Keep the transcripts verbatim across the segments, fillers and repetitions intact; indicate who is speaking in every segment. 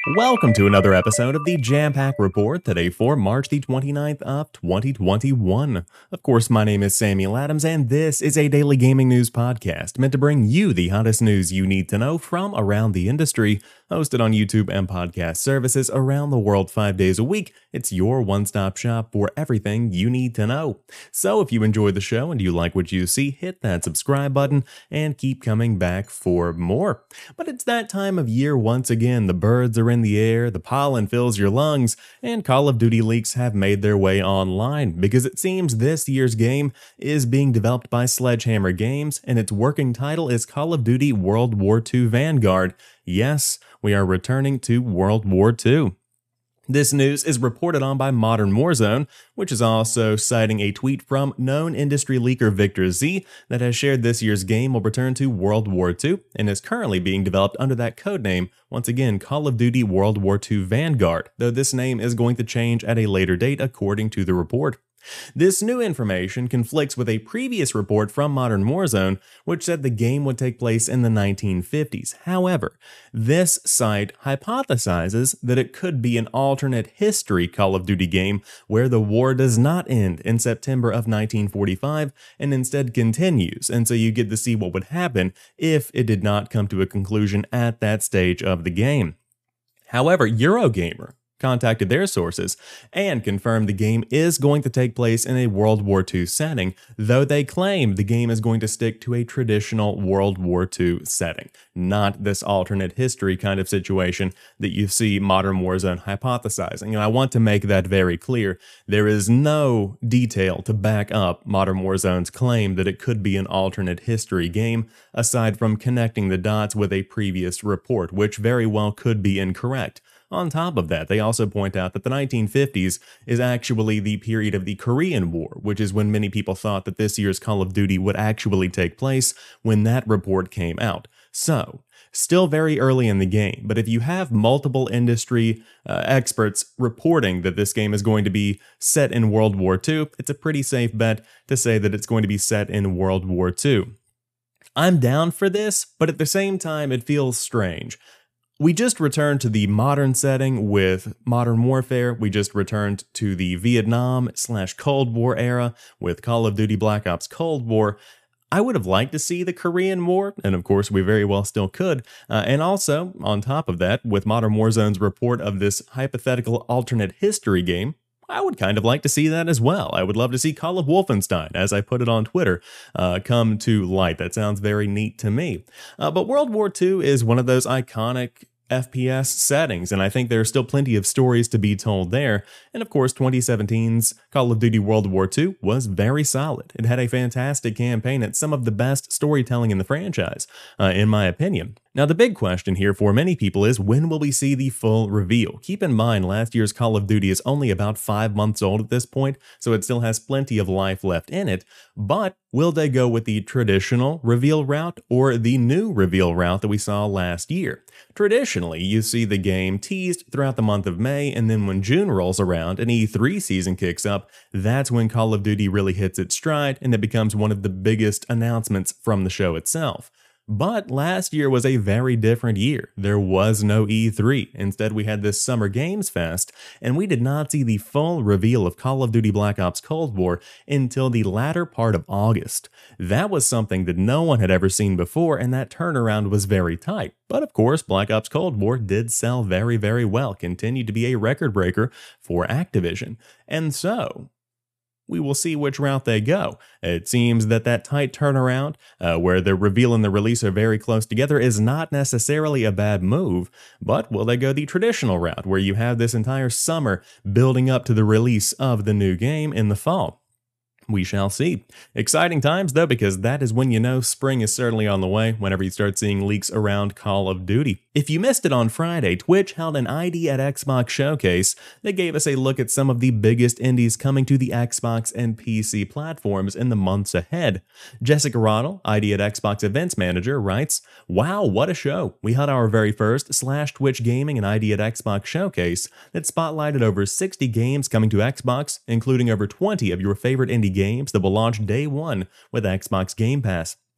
Speaker 1: Welcome to another episode of the Jam Pack Report, today for March the twenty-ninth of twenty twenty-one. Of course, my name is Samuel Adams, and this is a daily gaming news podcast meant to bring you the hottest news you need to know from around the industry. Hosted on YouTube and podcast services around the world five days a week, it's your one-stop shop for everything you need to know. So if you enjoy the show and you like what you see, hit that subscribe button and keep coming back for more. But it's that time of year once again. The birds are in the air, the pollen fills your lungs, and Call of Duty leaks have made their way online because it seems this year's game is being developed by Sledgehammer Games, and its working title is Call of Duty World War Two Vanguard. Yes, we are returning to World War Two. This news is reported on by Modern Warzone, which is also citing a tweet from known industry leaker Victor Z that has shared this year's game will return to World War Two and is currently being developed under that codename, once again Call of Duty World War Two Vanguard, though this name is going to change at a later date according to the report. This new information conflicts with a previous report from Modern Warzone, which said the game would take place in the nineteen fifties. However, this site hypothesizes that it could be an alternate history Call of Duty game where the war does not end in September of nineteen forty-five and instead continues, and so you get to see what would happen if it did not come to a conclusion at that stage of the game. However, Eurogamer contacted their sources and confirmed the game is going to take place in a World War Two setting, though they claim the game is going to stick to a traditional World War Two setting, not this alternate history kind of situation that you see Modern Warzone hypothesizing. And I want to make that very clear. There is no detail to back up Modern Warzone's claim that it could be an alternate history game, aside from connecting the dots with a previous report, which very well could be incorrect. On top of that, they also point out that the nineteen fifties is actually the period of the Korean War, which is when many people thought that this year's Call of Duty would actually take place when that report came out. So, still very early in the game, but if you have multiple industry uh, experts reporting that this game is going to be set in World War Two, it's a pretty safe bet to say that it's going to be set in World War Two. I'm down for this, but at the same time, it feels strange. We just returned to the modern setting with Modern Warfare. We just returned to the Vietnam slash Cold War era with Call of Duty Black Ops Cold War. I would have liked to see the Korean War, and of course we very well still could. Uh, and also, on top of that, with Modern Warzone's report of this hypothetical alternate history game, I would kind of like to see that as well. I would love to see Call of Wolfenstein, as I put it on Twitter, uh, come to light. That sounds very neat to me. Uh, but World War Two is one of those iconic F P S settings, and I think there's still plenty of stories to be told there. And of course, twenty seventeen's Call of Duty World War Two was very solid. It had a fantastic campaign and some of the best storytelling in the franchise, uh, in my opinion. Now, the big question here for many people is, when will we see the full reveal? Keep in mind, last year's Call of Duty is only about five months old at this point, so it still has plenty of life left in it, but will they go with the traditional reveal route or the new reveal route that we saw last year? Traditionally, you see the game teased throughout the month of May, and then when June rolls around and E three season kicks up, that's when Call of Duty really hits its stride and it becomes one of the biggest announcements from the show itself. But last year was a very different year. There was no E three. Instead, we had this Summer Games Fest, and we did not see the full reveal of Call of Duty Black Ops Cold War until the latter part of August. That was something that no one had ever seen before, and that turnaround was very tight. But of course, Black Ops Cold War did sell very, very well, continued to be a record breaker for Activision. And so, we will see which route they go. It seems that that tight turnaround, uh, where the reveal and the release are very close together, is not necessarily a bad move, but will they go the traditional route, where you have this entire summer building up to the release of the new game in the fall? We shall see. Exciting times, though, because that is when you know spring is certainly on the way, whenever you start seeing leaks around Call of Duty. If you missed it on Friday, Twitch held an I D at Xbox showcase that gave us a look at some of the biggest indies coming to the Xbox and P C platforms in the months ahead. Jessica Roddle, I D at Xbox Events Manager, writes, "Wow, what a show. We had our very first slash Twitch Gaming and I D at Xbox showcase that spotlighted over sixty games coming to Xbox, including over twenty of your favorite indie games that will launch day one with Xbox Game Pass.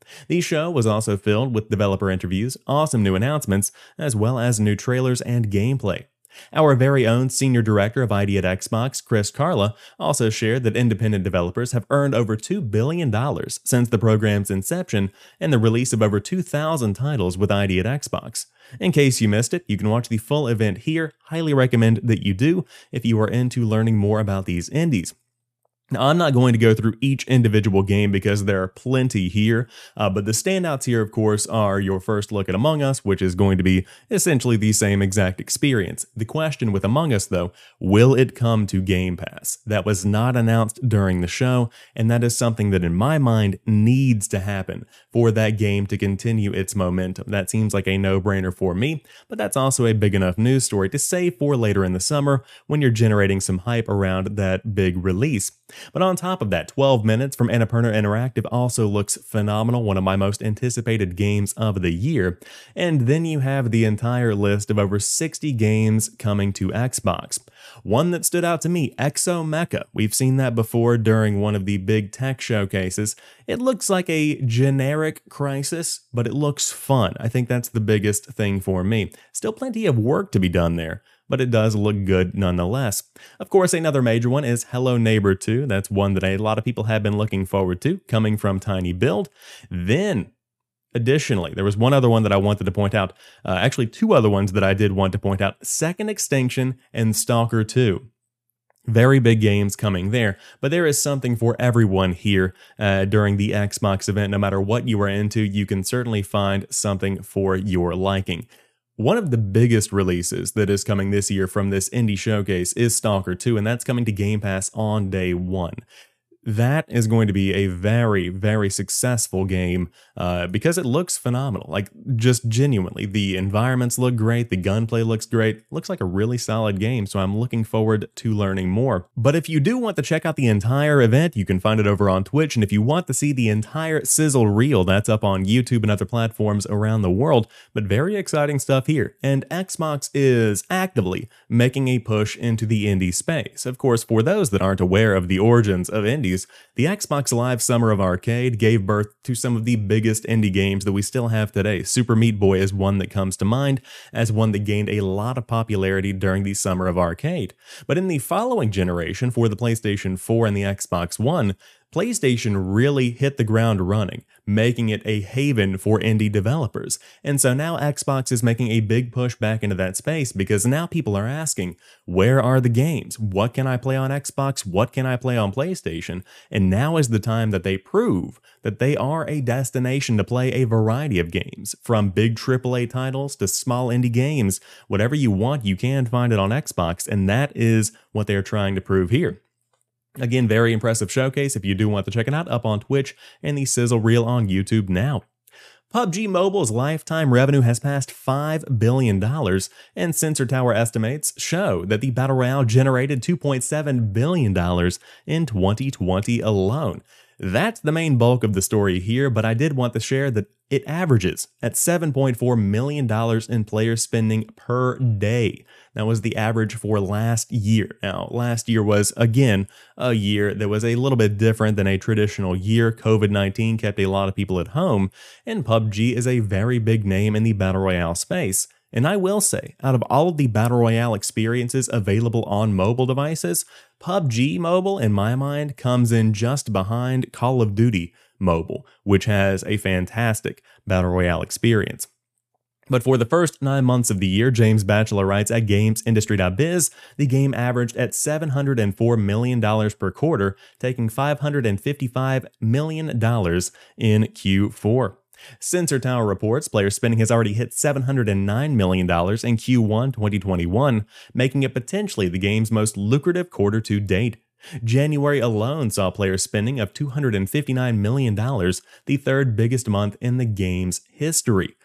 Speaker 1: The show was also filled with developer interviews, awesome new announcements, as well as new trailers and gameplay. Our very own Senior Director of I D at Xbox, Chris Carla, also shared that independent developers have earned over two billion dollars since the program's inception and the release of over two thousand titles with I D at Xbox. In case you missed it, you can watch the full event here. Highly recommend that you do if you are into learning more about these indies. Now, I'm not going to go through each individual game because there are plenty here, uh, but the standouts here, of course, are your first look at Among Us, which is going to be essentially the same exact experience. The question with Among Us, though, will it come to Game Pass? That was not announced during the show, and that is something that in my mind needs to happen for that game to continue its momentum. That seems like a no-brainer for me, but that's also a big enough news story to save for later in the summer when you're generating some hype around that big release. But on top of that, twelve minutes from Annapurna Interactive also looks phenomenal, one of my most anticipated games of the year. And then you have the entire list of over sixty games coming to Xbox. One that stood out to me, Exomecha. We've seen that before during one of the big tech showcases. It looks like a generic Crysis, but it looks fun. I think that's the biggest thing for me. Still plenty of work to be done there, but it does look good nonetheless. Of course, another major one is Hello Neighbor two. That's one that a lot of people have been looking forward to, coming from Tiny Build. Then, additionally, there was one other one that I wanted to point out. Uh, actually, two other ones that I did want to point out. Second Extinction and Stalker two. Very big games coming there, but there is something for everyone here uh, during the Xbox event. No matter what you are into, you can certainly find something for your liking. One of the biggest releases that is coming this year from this indie showcase is Stalker two, and that's coming to Game Pass on day one. That is going to be a very, very successful game uh, because it looks phenomenal. Like, just genuinely, the environments look great, the gunplay looks great, looks like a really solid game, so I'm looking forward to learning more. But if you do want to check out the entire event, you can find it over on Twitch, and if you want to see the entire sizzle reel, that's up on YouTube and other platforms around the world, but very exciting stuff here. And Xbox is actively making a push into the indie space. Of course, for those that aren't aware of the origins of indies, the Xbox Live Summer of Arcade gave birth to some of the biggest indie games that we still have today. Super Meat Boy is one that comes to mind as one that gained a lot of popularity during the Summer of Arcade. But in the following generation, for the PlayStation four and the Xbox One, PlayStation really hit the ground running, making it a haven for indie developers. And so now Xbox is making a big push back into that space because now people are asking, where are the games? What can I play on Xbox? What can I play on PlayStation? And now is the time that they prove that they are a destination to play a variety of games, from big triple A titles to small indie games. Whatever you want, you can find it on Xbox, and that is what they're trying to prove here. Again, very impressive showcase. If you do want to check it out, up on Twitch and the sizzle reel on YouTube now. P U B G Mobile's lifetime revenue has passed five billion dollars, and Sensor Tower estimates show that the Battle Royale generated two point seven billion dollars in twenty twenty alone. That's the main bulk of the story here, but I did want to share that it averages at seven point four million dollars in player spending per day. That was the average for last year. Now, last year was, again, a year that was a little bit different than a traditional year. COVID nineteen kept a lot of people at home, and P U B G is a very big name in the Battle Royale space. And I will say, out of all of the Battle Royale experiences available on mobile devices, P U B G Mobile, in my mind, comes in just behind Call of Duty Mobile, which has a fantastic Battle Royale experience. But for the first nine months of the year, James Batchelor writes at games industry dot biz, the game averaged at seven hundred four million dollars per quarter, taking five hundred fifty-five million dollars in Q four. Sensor Tower reports player spending has already hit seven hundred nine million dollars in Q one twenty twenty-one, making it potentially the game's most lucrative quarter to date. January alone saw player spending of two hundred fifty-nine million dollars, the third biggest month in the game's history.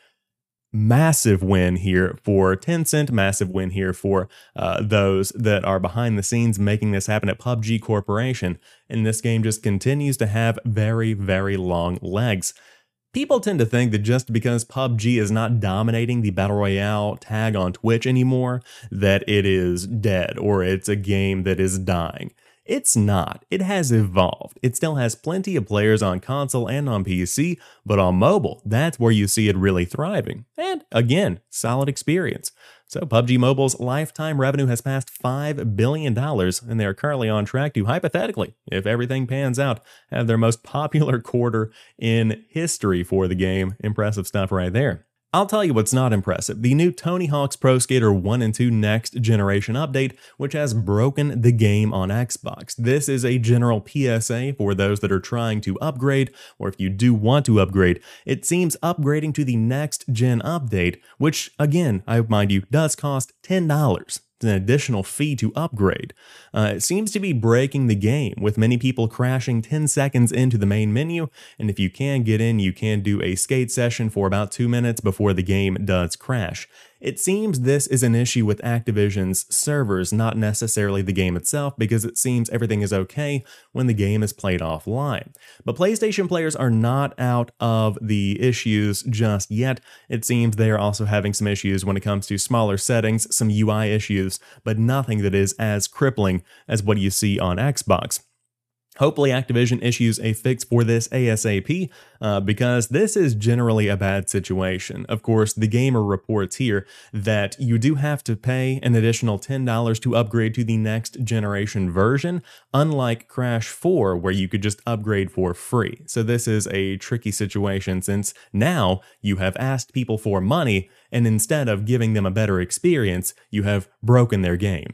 Speaker 1: Massive win here for Tencent, massive win here for uh, those that are behind the scenes making this happen at P U B G Corporation, and this game just continues to have very, very long legs. People tend to think that just because P U B G is not dominating the Battle Royale tag on Twitch anymore, that it is dead or it's a game that is dying. It's not. It has evolved. It still has plenty of players on console and on P C, but on mobile, that's where you see it really thriving. And again, solid experience. So P U B G Mobile's lifetime revenue has passed five billion dollars, and they are currently on track to, hypothetically, if everything pans out, have their most popular quarter in history for the game. Impressive stuff right there. I'll tell you what's not impressive, the new Tony Hawk's Pro Skater one and two Next Generation update, which has broken the game on Xbox. This is a general P S A for those that are trying to upgrade, or if you do want to upgrade. It seems upgrading to the Next Gen update, which again, I mind you, does cost ten dollars. An additional fee to upgrade. Uh, it seems to be breaking the game, with many people crashing ten seconds into the main menu, and if you can get in, you can do a skate session for about two minutes before the game does crash. It seems this is an issue with Activision's servers, not necessarily the game itself, because it seems everything is okay when the game is played offline. But PlayStation players are not out of the issues just yet. It seems they are also having some issues when it comes to smaller settings, some U I issues, but nothing that is as crippling as what you see on Xbox. Hopefully Activision issues a fix for this ASAP, uh, because this is generally a bad situation. Of course, the Gamer reports here that you do have to pay an additional ten dollars to upgrade to the next generation version, unlike Crash four, where you could just upgrade for free. So this is a tricky situation, since now you have asked people for money, and instead of giving them a better experience, you have broken their game.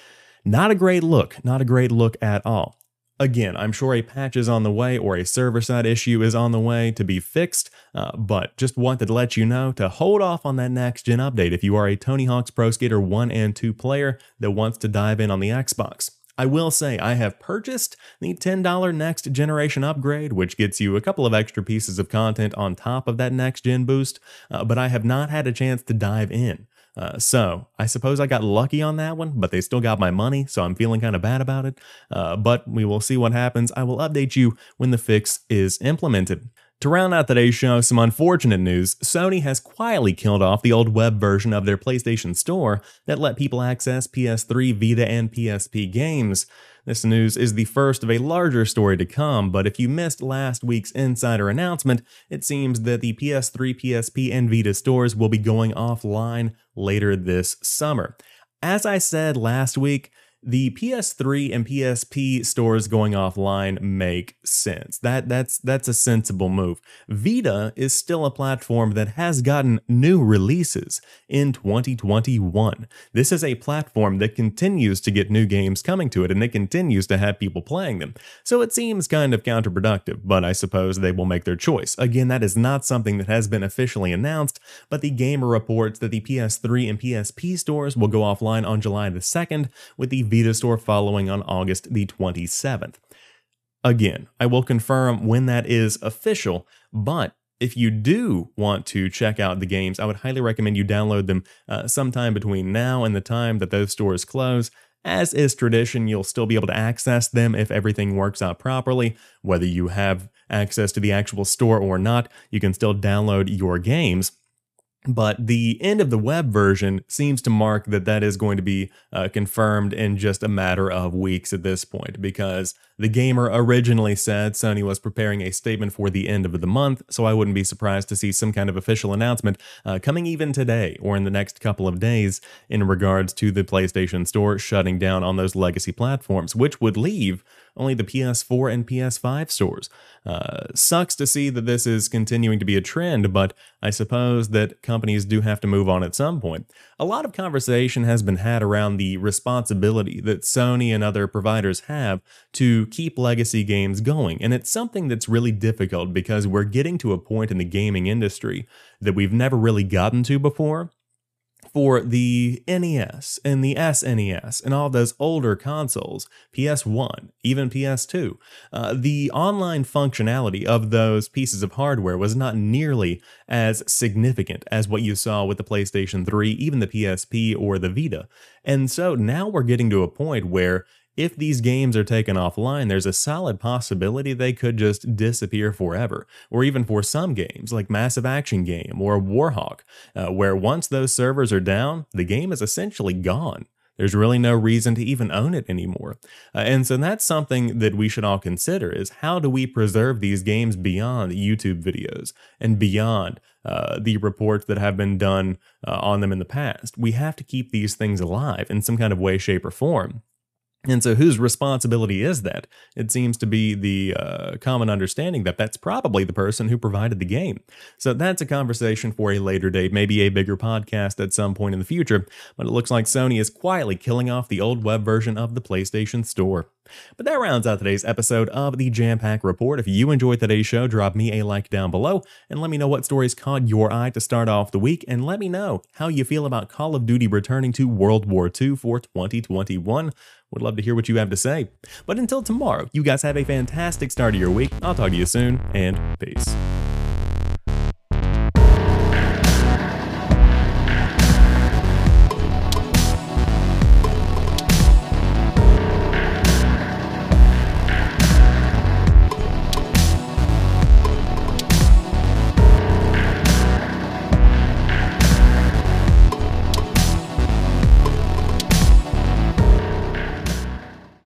Speaker 1: Not a great look, not a great look at all. Again, I'm sure a patch is on the way or a server-side issue is on the way to be fixed, uh, but just wanted to let you know to hold off on that next-gen update if you are a Tony Hawk's Pro Skater one and two player that wants to dive in on the Xbox. I will say I have purchased the ten dollar next generation upgrade, which gets you a couple of extra pieces of content on top of that next-gen boost, uh, but I have not had a chance to dive in. Uh, so, I suppose I got lucky on that one, but they still got my money, so I'm feeling kind of bad about it. Uh, but we will see what happens. I will update you when the fix is implemented. To round out today's show, some unfortunate news. Sony has quietly killed off the old web version of their PlayStation Store that let people access P S three, Vita, and P S P games. This news is the first of a larger story to come, but if you missed last week's insider announcement, it seems that the P S three, P S P, and Vita stores will be going offline later this summer. As I said last week, the P S three and P S P stores going offline make sense. That, that's, that's a sensible move. Vita is still a platform that has gotten new releases in twenty twenty-one. This is a platform that continues to get new games coming to it, and it continues to have people playing them. So it seems kind of counterproductive, but I suppose they will make their choice. Again, that is not something that has been officially announced, but the Gamer reports that the P S three and P S P stores will go offline on July the second, with the Vita store following on August the twenty-seventh. Again, I will confirm when that is official, but if you do want to check out the games, I would highly recommend you download them uh, sometime between now and the time that those stores close. As is tradition, you'll still be able to access them if everything works out properly. Whether you have access to the actual store or not, you can still download your games. But the end of the web version seems to mark that that is going to be uh, confirmed in just a matter of weeks at this point, because the Gamer originally said Sony was preparing a statement for the end of the month, so I wouldn't be surprised to see some kind of official announcement uh, coming even today or in the next couple of days in regards to the PlayStation Store shutting down on those legacy platforms, which would leave only the P S four and P S five stores. Uh, sucks to see that this is continuing to be a trend, but I suppose that companies do have to move on at some point. A lot of conversation has been had around the responsibility that Sony and other providers have to keep legacy games going, and it's something that's really difficult because we're getting to a point in the gaming industry that we've never really gotten to before. For the N E S and the S N E S and all those older consoles, P S one, even P S two, uh, the online functionality of those pieces of hardware was not nearly as significant as what you saw with the PlayStation three, even the P S P or the Vita. And so now we're getting to a point where if these games are taken offline, there's a solid possibility they could just disappear forever, or even for some games like Massive Action Game or Warhawk, uh, where once those servers are down, the game is essentially gone. there's really no reason to even own it anymore. Uh, and so that's something that we should all consider is how do we preserve these games beyond YouTube videos and beyond uh, the reports that have been done uh, on them in the past. We have to keep these things alive in some kind of way, shape, or form. And so whose responsibility is that? It seems to be the uh, common understanding that that's probably the person who provided the game. So that's a conversation for a later date, maybe a bigger podcast at some point in the future, but it looks like Sony is quietly killing off the old web version of the PlayStation Store. But that rounds out today's episode of the Jam Pack Report. If you enjoyed today's show, drop me a like down below and let me know what stories caught your eye to start off the week, and let me know how you feel about Call of Duty returning to World War Two for twenty twenty-one. Would love to hear what you have to say. But until tomorrow, you guys have a fantastic start of your week. I'll talk to you soon, and peace.